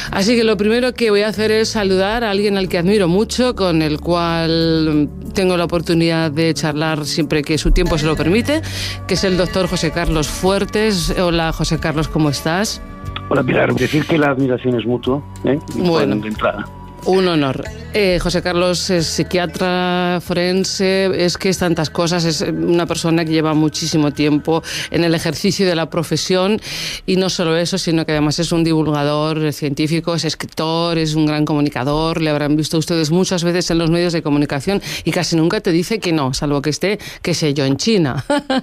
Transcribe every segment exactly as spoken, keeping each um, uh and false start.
Así que lo primero que voy a hacer es saludar a alguien al que admiro mucho, con el cual tengo la oportunidad de charlar siempre que su tiempo se lo permite, que es el doctor José Carlos Fuertes. Hola, José Carlos, ¿cómo estás? Hola, Pilar. Decir que la admiración es mutua, ¿eh? Bueno, de entrada. Un honor. Eh, José Carlos es psiquiatra forense, es que es tantas cosas, es una persona que lleva muchísimo tiempo en el ejercicio de la profesión, y no solo eso, sino que además es un divulgador científico, es escritor, es un gran comunicador. Le habrán visto ustedes muchas veces en los medios de comunicación y casi nunca te dice que no, salvo que esté, qué sé yo, en China.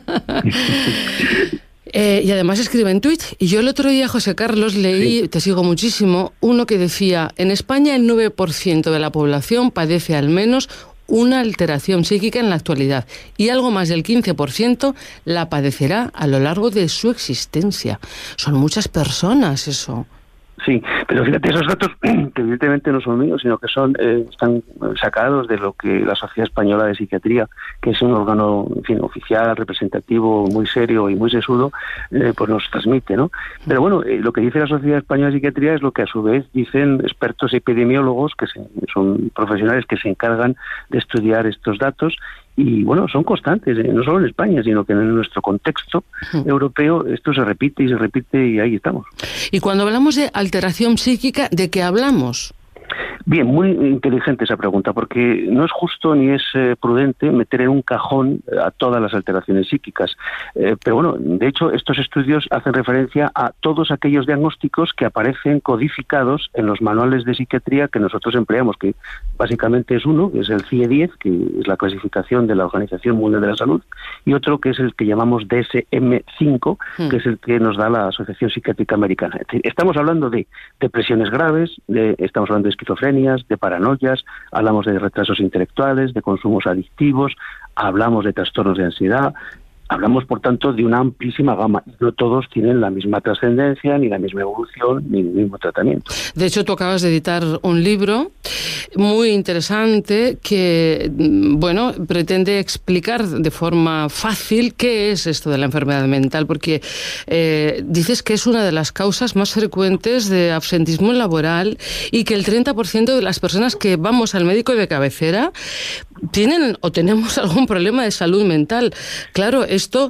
Eh, y además escribe en Twitch. Y yo el otro día, José Carlos, leí, sí. Te sigo muchísimo, uno que decía: en España el nueve por ciento de la población padece al menos una alteración psíquica en la actualidad, y algo más del quince por ciento la padecerá a lo largo de su existencia. Son muchas personas eso. Sí, pero fíjate, esos datos que evidentemente no son míos, sino que son eh, están sacados de lo que la Sociedad Española de Psiquiatría, que es un órgano, en fin, oficial, representativo, muy serio y muy sesudo, eh, pues nos transmite, ¿no? Pero bueno, eh, lo que dice la Sociedad Española de Psiquiatría es lo que a su vez dicen expertos epidemiólogos, que se, son profesionales que se encargan de estudiar estos datos. Y bueno, son constantes, no solo en España, sino que en nuestro contexto uh-huh. europeo esto se repite y se repite, y ahí estamos. Y cuando hablamos de alteración psíquica, ¿de qué hablamos? Bien, muy inteligente esa pregunta, porque no es justo ni es eh, prudente meter en un cajón a todas las alteraciones psíquicas. Eh, pero bueno, de hecho, estos estudios hacen referencia a todos aquellos diagnósticos que aparecen codificados en los manuales de psiquiatría que nosotros empleamos, que básicamente es uno, que es el C I E diez, que es la clasificación de la Organización Mundial de la Salud, y otro que es el que llamamos D S M cinco, hmm. que es el que nos da la Asociación Psiquiátrica Americana. Es decir, estamos hablando de depresiones graves, de, estamos hablando de esquizofrenia, de paranoias, hablamos de retrasos intelectuales, de consumos adictivos, hablamos de trastornos de ansiedad. Hablamos, por tanto, de una amplísima gama. No todos tienen la misma trascendencia, ni la misma evolución, ni el mismo tratamiento. De hecho, tú acabas de editar un libro muy interesante que, bueno, pretende explicar de forma fácil qué es esto de la enfermedad mental, porque eh, dices que es una de las causas más frecuentes de absentismo laboral, y que el treinta por ciento de las personas que vamos al médico de cabecera tienen o tenemos algún problema de salud mental. Claro, esto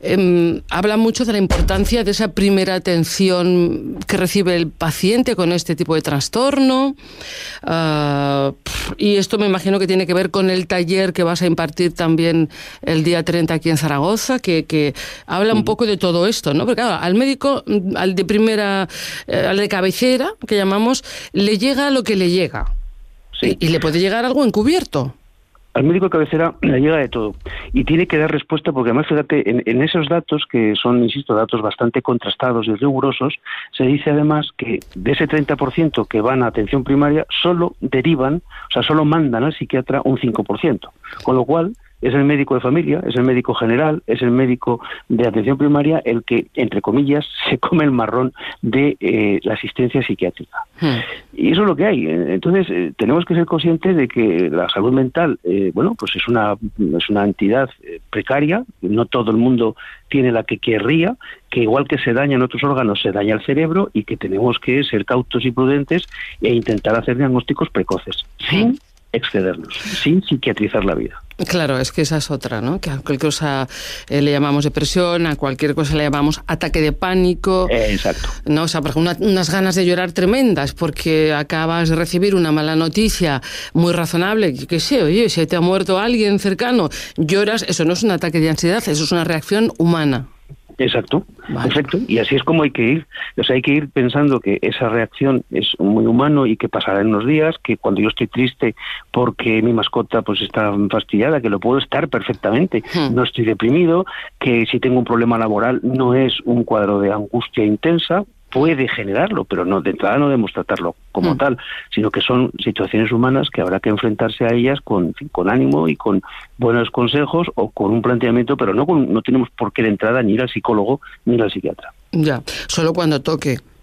eh, habla mucho de la importancia de esa primera atención que recibe el paciente con este tipo de trastorno. Uh, y esto me imagino que tiene que ver con el taller que vas a impartir también el día treinta aquí en Zaragoza, que, que habla un poco de todo esto, ¿no? Porque claro, al médico, al de primera, eh, al de cabecera, que llamamos, le llega lo que le llega. Sí. Y, y le puede llegar algo encubierto. Al médico de cabecera le llega de todo, y tiene que dar respuesta, porque además, fíjate, en, en esos datos, que son, insisto, datos bastante contrastados y rigurosos, se dice además que de ese treinta por ciento que van a atención primaria, solo derivan, o sea, solo mandan al psiquiatra un cinco por ciento, con lo cual es el médico de familia, es el médico general, es el médico de atención primaria el que, entre comillas, se come el marrón de eh, la asistencia psiquiátrica. Hmm. Y eso es lo que hay. Entonces, eh, tenemos que ser conscientes de que la salud mental, eh, bueno, pues es una, es una entidad eh, precaria, no todo el mundo tiene la que querría, que igual que se dañan otros órganos, se daña el cerebro, y que tenemos que ser cautos y prudentes e intentar hacer diagnósticos precoces, sin excedernos, sin psiquiatrizar la vida. Claro, es que esa es otra, ¿no? Que a cualquier cosa eh, le llamamos depresión, a cualquier cosa le llamamos ataque de pánico. Eh, exacto. No, o sea, por ejemplo, una, unas ganas de llorar tremendas porque acabas de recibir una mala noticia muy razonable, que sé, oye, si te ha muerto alguien cercano, lloras, eso no es un ataque de ansiedad, eso es una reacción humana. Exacto, vale. Perfecto. Y así es como hay que ir. O sea, hay que ir pensando que esa reacción es muy humano y que pasará en unos días, que cuando yo estoy triste porque mi mascota pues está fastidiada, que lo puedo estar perfectamente, hmm. no estoy deprimido, que si tengo un problema laboral no es un cuadro de angustia intensa, puede generarlo, pero no de entrada no debemos tratarlo como mm. tal, sino que son situaciones humanas que habrá que enfrentarse a ellas con, con ánimo y con buenos consejos o con un planteamiento, pero no con, no tenemos por qué de entrada ni ir al psicólogo ni ir al psiquiatra. Ya, solo cuando toque.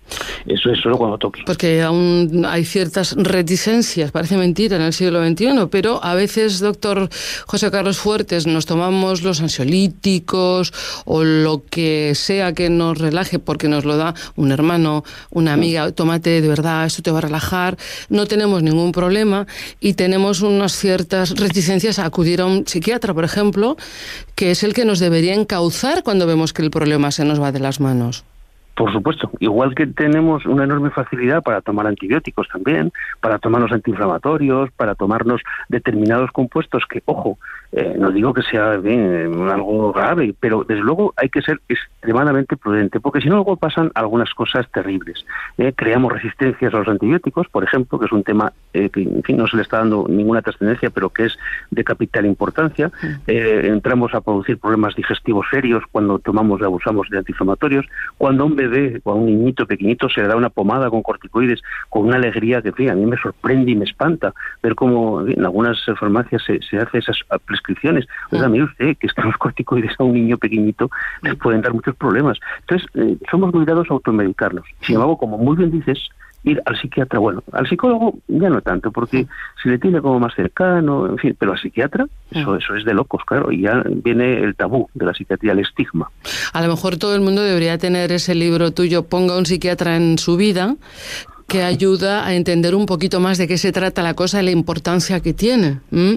Eso es solo cuando toque. Porque aún hay ciertas reticencias, parece mentira en el siglo veintiuno, pero a veces, doctor José Carlos Fuertes, nos tomamos los ansiolíticos o lo que sea que nos relaje porque nos lo da un hermano, una amiga, tómate de verdad, esto te va a relajar, no tenemos ningún problema y tenemos unas ciertas reticencias a acudir a un psiquiatra, por ejemplo, que es el que nos debería encauzar cuando vemos que el problema se nos va de las manos. Por supuesto, igual que tenemos una enorme facilidad para tomar antibióticos también, para tomarnos antiinflamatorios, para tomarnos determinados compuestos que, ojo, eh, no digo que sea bien, algo grave, pero desde luego hay que ser extremadamente prudente, porque si no luego pasan algunas cosas terribles. Eh, creamos resistencias a los antibióticos, por ejemplo, que es un tema eh, que en fin, no se le está dando ninguna trascendencia, pero que es de capital importancia. Eh, entramos a producir problemas digestivos serios cuando tomamos y abusamos de antiinflamatorios, cuando un bebé o a un niñito pequeñito se le da una pomada con corticoides con una alegría que, en fin, a mí me sorprende y me espanta ver cómo en, fin, en algunas farmacias se, se hace esas prescripciones. Oiga, mire usted que estos corticoides a un niño pequeñito les pueden dar muchos problemas. Entonces, eh, somos muy dados a automedicarnos. Sin embargo, como muy bien dices, ir al psiquiatra, bueno, al psicólogo ya no tanto, porque si le tiene como más cercano, en fin, pero al psiquiatra, eso, eso es de locos, claro, y ya viene el tabú de la psiquiatría, el estigma. A lo mejor todo el mundo debería tener ese libro tuyo, Ponga un psiquiatra en su vida, que ayuda a entender un poquito más de qué se trata la cosa y la importancia que tiene. ¿Mm?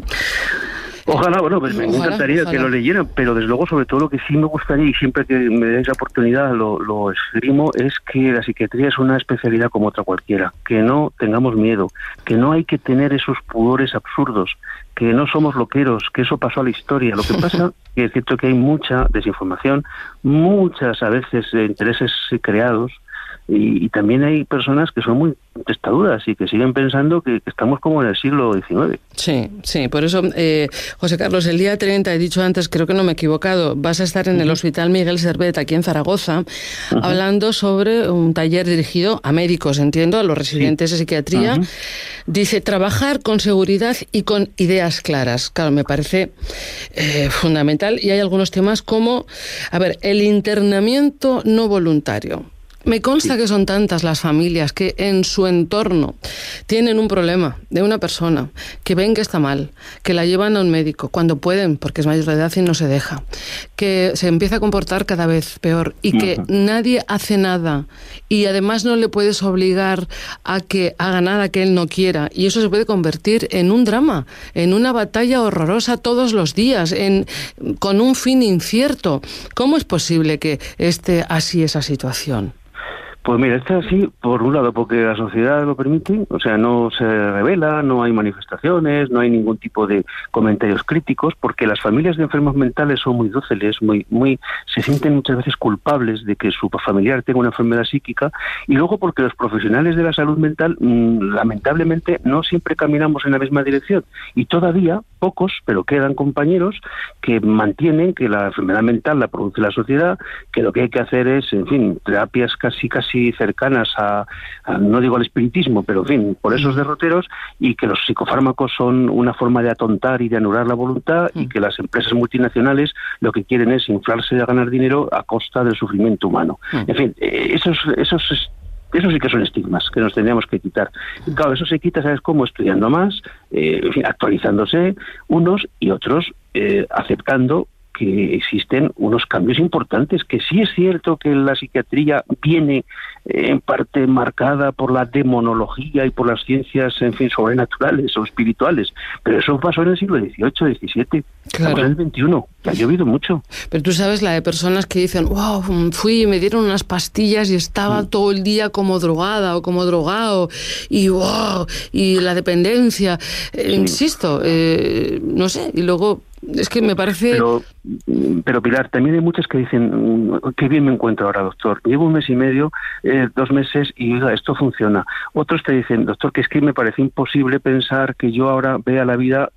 Ojalá, bueno, pues me ojalá, encantaría ojalá. que lo leyeran, pero desde luego, sobre todo, lo que sí me gustaría, y siempre que me deis la oportunidad lo, lo esgrimo, es que la psiquiatría es una especialidad como otra cualquiera, que no tengamos miedo, que no hay que tener esos pudores absurdos, que no somos loqueros, que eso pasó a la historia. Lo que pasa que es cierto que hay mucha desinformación, muchas a veces intereses creados, Y, y también hay personas que son muy testaduras y que siguen pensando que, que estamos como en el siglo diecinueve. Sí, sí, por eso, eh, José Carlos, el día treinta, he dicho antes, creo que no me he equivocado, vas a estar en uh-huh. el Hospital Miguel Servet, aquí en Zaragoza, uh-huh. hablando sobre un taller dirigido a médicos, entiendo, a los residentes sí. de psiquiatría. Uh-huh. Dice, trabajar con seguridad y con ideas claras. Claro, me parece eh, fundamental. Y hay algunos temas como, a ver, el internamiento no voluntario. Me consta sí. que son tantas las familias que en su entorno tienen un problema de una persona, que ven que está mal, que la llevan a un médico cuando pueden, porque es mayor de edad y no se deja, que se empieza a comportar cada vez peor y que uh-huh. nadie hace nada y además no le puedes obligar a que haga nada que él no quiera, y eso se puede convertir en un drama, en una batalla horrorosa todos los días, en, con un fin incierto. ¿Cómo es posible que esté así esa situación? Pues mira, está así, por un lado, porque la sociedad lo permite, o sea, no se revela, no hay manifestaciones, no hay ningún tipo de comentarios críticos, porque las familias de enfermos mentales son muy dóciles, muy, muy, se sienten muchas veces culpables de que su familiar tenga una enfermedad psíquica, y luego porque los profesionales de la salud mental, mmm, lamentablemente, no siempre caminamos en la misma dirección, y todavía pocos, pero quedan compañeros que mantienen que la enfermedad mental la produce la sociedad, que lo que hay que hacer es, en fin, terapias casi casi cercanas a, a, no digo al espiritismo, pero en fin, por esos derroteros, y que los psicofármacos son una forma de atontar y de anular la voluntad, y que las empresas multinacionales lo que quieren es inflarse a ganar dinero a costa del sufrimiento humano. En fin, esos, esos Eso sí que son estigmas que nos tendríamos que quitar. Y claro, eso se quita, ¿sabes cómo? Estudiando más, eh, en fin, actualizándose unos y otros, eh, aceptando que existen unos cambios importantes, que sí es cierto que la psiquiatría viene eh, en parte marcada por la demonología y por las ciencias, en fin, sobrenaturales o espirituales, pero eso pasó en el siglo dieciocho, diecisiete, claro. Estamos en el veintiuno, que ha llovido mucho. Pero tú sabes la de personas que dicen, wow, fui y me dieron unas pastillas y estaba mm. todo el día como drogada o como drogado, y wow, y la dependencia, eh, sí. insisto, eh, no sé, y luego es que me parece... Pero, pero Pilar, también hay muchas que dicen, qué bien me encuentro ahora, doctor. Llevo un mes y medio, eh, dos meses, y oiga, esto funciona. Otros te dicen, doctor, que es que me parece imposible pensar que yo ahora vea la vida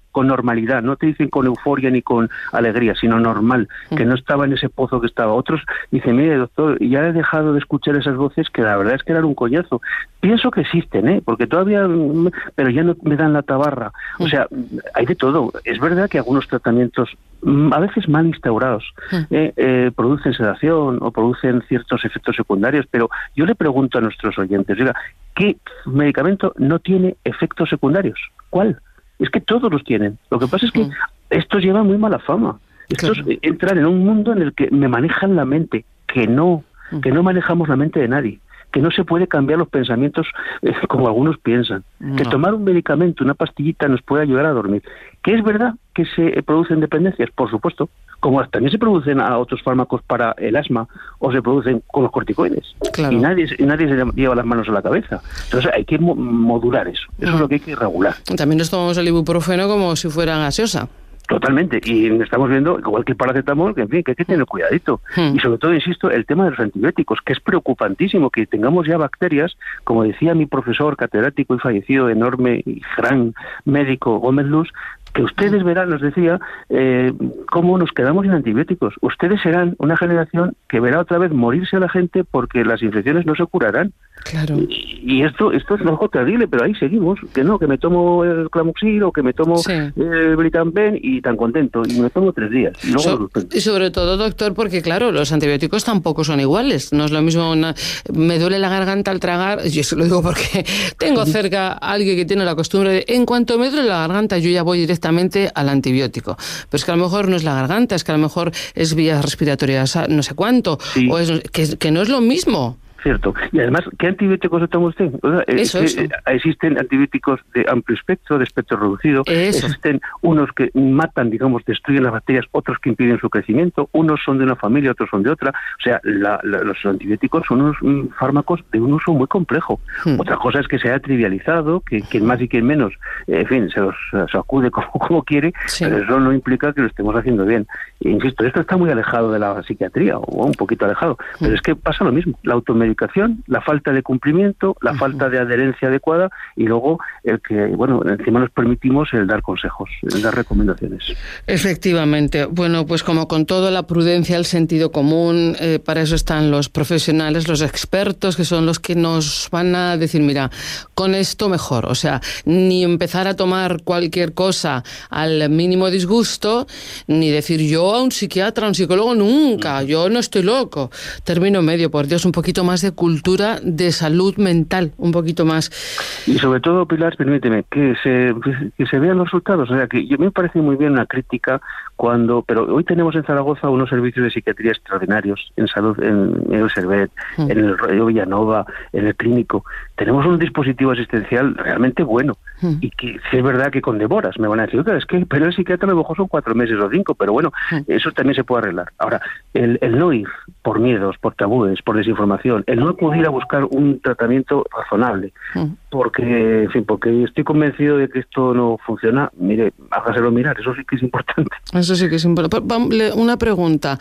con normalidad, no te dicen con euforia ni con alegría, sino normal, que no estaba en ese pozo que estaba. Otros dicen, mire doctor, ya he dejado de escuchar esas voces que la verdad es que eran un coñazo. Pienso que existen, ¿eh? Porque todavía, pero ya no me dan la tabarra. O sea, hay de todo. Es verdad que algunos tratamientos, a veces mal instaurados, eh, eh, producen sedación o producen ciertos efectos secundarios, pero yo le pregunto a nuestros oyentes, oiga, ¿qué medicamento no tiene efectos secundarios? ¿Cuál? Es que todos los tienen. Lo que pasa es que estos llevan muy mala fama. Estos claro. entran en un mundo en el que me manejan la mente, que no, que no manejamos la mente de nadie, que no se puede cambiar los pensamientos eh, como algunos piensan, no. que tomar un medicamento, una pastillita nos puede ayudar a dormir. ¿Que es verdad que se producen dependencias? Por supuesto, como también se producen a otros fármacos para el asma o se producen con los corticoides. Claro. Y nadie, nadie se lleva las manos a la cabeza. Entonces hay que mo- modular eso. Eso ah. es lo que hay que regular. También nos tomamos el ibuprofeno como si fuera gaseosa. Totalmente, y estamos viendo, igual que el paracetamol, que en fin, que hay que tener cuidadito. Hmm. Y sobre todo, insisto, el tema de los antibióticos, que es preocupantísimo que tengamos ya bacterias, como decía mi profesor catedrático y fallecido, enorme y gran médico Gómez Luz, que ustedes verán, nos decía, eh, cómo nos quedamos sin antibióticos. Ustedes serán una generación que verá otra vez morirse a la gente porque las infecciones no se curarán. Claro. Y, y esto esto es algo terrible, pero ahí seguimos. Que no, que me tomo el Clamoxil o que me tomo sí. el Britamben y tan contento. Y me tomo tres días. Y, luego so, y sobre todo, doctor, porque claro, los antibióticos tampoco son iguales. No es lo mismo, una, me duele la garganta al tragar. Yo eso lo digo porque tengo cerca a alguien que tiene la costumbre de, en cuanto me duele la garganta, yo ya voy directamente al antibiótico. Pero es que a lo mejor no es la garganta, es que a lo mejor es vías respiratorias no sé cuánto, sí. o es que, que no es lo mismo. Cierto. Y además, ¿qué antibióticos toma usted? Eso, eh, eso. Eh, existen antibióticos de amplio espectro, de espectro reducido. Eso. Existen unos que matan, digamos, destruyen las bacterias, otros que impiden su crecimiento. Unos son de una familia, otros son de otra. O sea, la, la, los antibióticos son unos mm, fármacos de un uso muy complejo. Hmm. Otra cosa es que se haya trivializado, que quien más y quien menos, eh, en fin, se los se acude como, como quiere, sí. pero eso no implica que lo estemos haciendo bien. E insisto, esto está muy alejado de la psiquiatría, o un poquito alejado, hmm. pero es que pasa lo mismo. La automedicación, la falta de cumplimiento, la uh-huh. falta de adherencia adecuada y luego el que, bueno, encima nos permitimos el dar consejos, el dar recomendaciones. Efectivamente. Bueno, pues como con toda la prudencia, el sentido común, eh, para eso están los profesionales, los expertos, que son los que nos van a decir, mira, con esto mejor. O sea, ni empezar a tomar cualquier cosa al mínimo disgusto, ni decir yo a un psiquiatra, a un psicólogo, nunca, yo no estoy loco. Término medio, por Dios, un poquito más de cultura de salud mental, un poquito más. Y sobre todo, Pilar, permíteme, que se, que se vean los resultados. O sea, que yo me parece muy bien una crítica cuando, pero hoy tenemos en Zaragoza unos servicios de psiquiatría extraordinarios, en salud, en, en el Servet, mm. en el Radio Villanova, en el Clínico. Tenemos un dispositivo asistencial realmente bueno. Mm. Y que si es verdad que con demoras me van a decir, es que pero el psiquiatra a lo mejor son cuatro meses o cinco, pero bueno, mm. eso también se puede arreglar. Ahora, el, el no ir por miedos, por tabúes, por desinformación, el no acudir a buscar un tratamiento razonable, mm. porque, en fin, porque estoy convencido de que esto no funciona, mire, hágaselo mirar, eso sí que es importante. Eso sí que es importante. Una pregunta,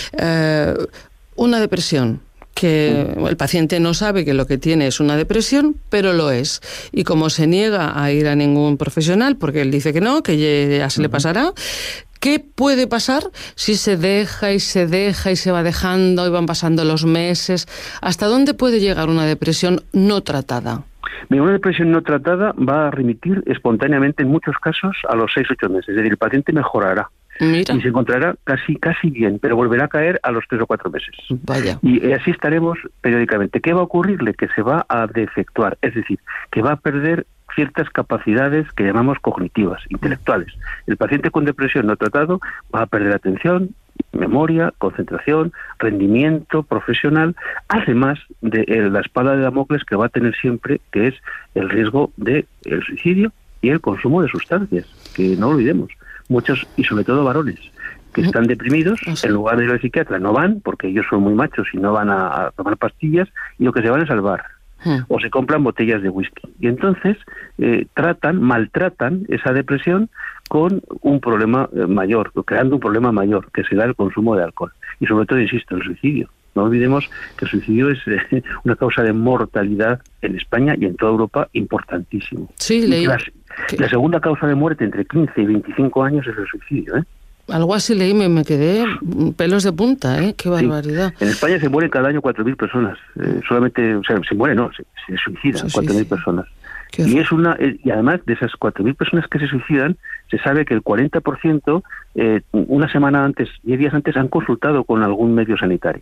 eh, una depresión, que el paciente no sabe que lo que tiene es una depresión, pero lo es. Y como se niega a ir a ningún profesional, porque él dice que no, que ya se le pasará, ¿qué puede pasar si se deja y se deja y se va dejando y van pasando los meses? ¿Hasta dónde puede llegar una depresión no tratada? Una depresión no tratada va a remitir espontáneamente en muchos casos a los seis u ocho meses. Es decir, el paciente mejorará. Mira. Y se encontrará casi casi bien, pero volverá a caer a los tres o cuatro meses. Vaya. Y así estaremos periódicamente. ¿Qué va a ocurrirle? Que se va a defectuar, es decir, que va a perder ciertas capacidades que llamamos cognitivas, intelectuales. El paciente con depresión no tratado va a perder atención, memoria, concentración, rendimiento profesional, además de la espada de Damocles que va a tener siempre, que es el riesgo de el suicidio y el consumo de sustancias, que no olvidemos. Muchos, y sobre todo varones, que están deprimidos, en lugar de ir al psiquiatra, no van, porque ellos son muy machos y no van a, a tomar pastillas, y lo que se van es al bar. Hmm. O se compran botellas de whisky. Y entonces eh, tratan, maltratan esa depresión con un problema eh, mayor, creando un problema mayor, que será el consumo de alcohol. Y sobre todo, insisto, el suicidio. No olvidemos que el suicidio es eh, una causa de mortalidad en España y en toda Europa importantísimo. Sí, leí. La, la segunda causa de muerte entre quince y veinticinco años es el suicidio, ¿eh? Algo así leí, me, me quedé pelos de punta, ¿eh? Qué barbaridad. Sí. En España se mueren cada año cuatro mil personas. Eh, solamente, o sea, se mueren, no, se, se suicidan cuatro mil personas. Y es una y además de esas cuatro mil personas que se suicidan, se sabe que el cuarenta por ciento eh, una semana antes, diez días antes, han consultado con algún medio sanitario.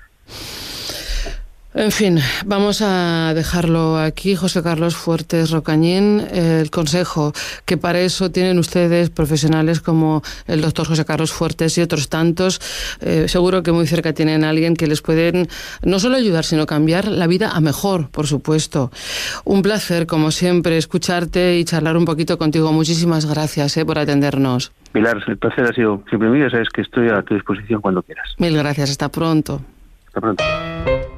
En fin, vamos a dejarlo aquí. José Carlos Fuertes Rocañín, el consejo que para eso tienen ustedes, profesionales como el doctor José Carlos Fuertes y otros tantos, eh, seguro que muy cerca tienen a alguien que les pueden no solo ayudar, sino cambiar la vida a mejor, por supuesto. Un placer, como siempre, escucharte y charlar un poquito contigo. Muchísimas gracias eh, por atendernos. Pilar, el placer ha sido siempre mío. Sabes que estoy a tu disposición cuando quieras. Mil gracias. Hasta pronto. Hasta pronto.